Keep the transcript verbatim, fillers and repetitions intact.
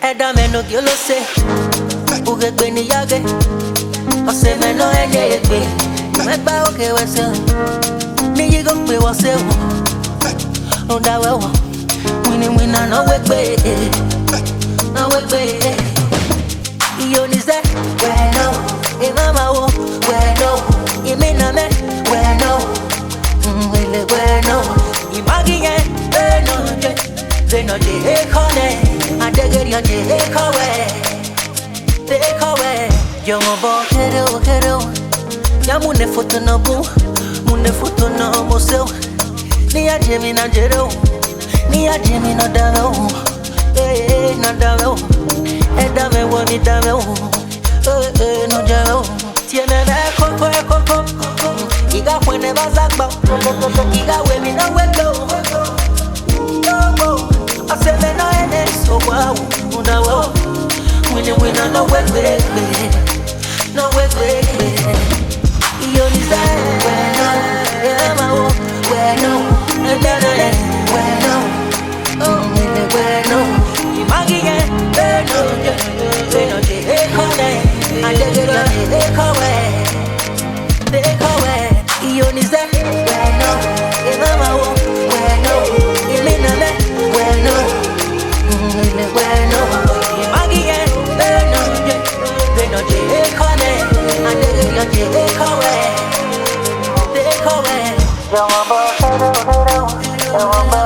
Eda meno giolo se uge gbeni yage ose meno ene egbe megba oke wese ni yigo pe wose o da we wo wini wina no we gbe no we gbe iyo ni se we no e mama wo we no e me na me we no we le we no imagi ye e no je ze no je e kone adegeri anje e kowe e kowe yo mo bo kero kero ya mune foto no bu mune foto no mo se ni ya jemi na jero ni ya jemi na dawo eh na dawo e da me wo mi da me wo eh eh no jawo tiene na koko koko iga kwene bazagba iga we mi na we go oh I said me no ene so wow una wow wini wina no we gbe no we gbe iyo ni say we no e ma wo we no e da da we no oh we we no imagi ye e no je e no je e kone ande je e kowe e kowe iyo ni say we no e ma wo we no e me na me we no we we no imagi ye e no je e no je e kone ande je e kowe e kowe yo mo bo yo mo bo